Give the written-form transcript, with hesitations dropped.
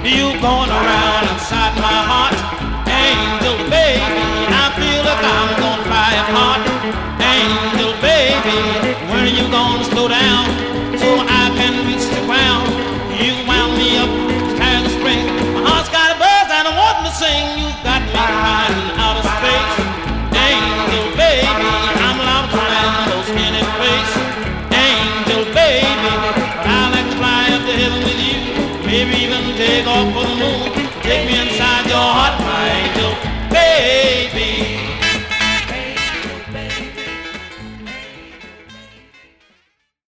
You going around inside my heart, angel baby. I feel like I'm gonna fly apart, angel baby. When are you gonna slow down so I can reach the ground? You wound me up, kind of spring. My heart's got a buzz and I want to sing. You got me riding out of space, angel baby. I'm lost in those skinny face, angel baby. I like to fly up to heaven with you, maybe even take off for the moon. Take me inside your heart, my angel baby.